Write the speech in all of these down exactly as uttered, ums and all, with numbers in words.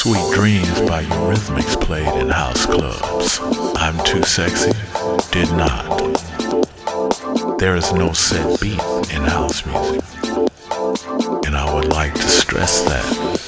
Sweet Dreams by Eurythmics played in house clubs. I'm Too Sexy did not. There is no set beat in house music, and I would like to stress that.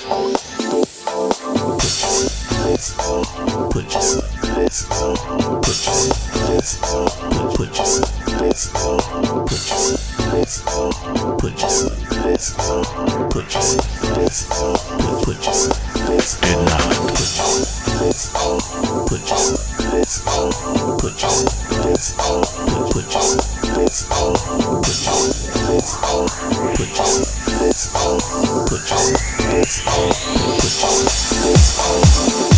Put your sunglasses on. Put your sunglasses on. Put your sunglasses on. Put your sunglasses on. Put your sunglasses on. Put your sunglasses on. Put your sunglasses on. Did not. Put your sunglasses on. Put your sunglasses on. Put your sunglasses on. Put your sunglasses on. Put your sunglasses on. Put your sunglasses on. Put your sunglasses on. Put your sunglasses on.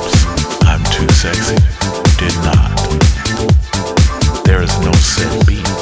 Sexy did not. There is no set beat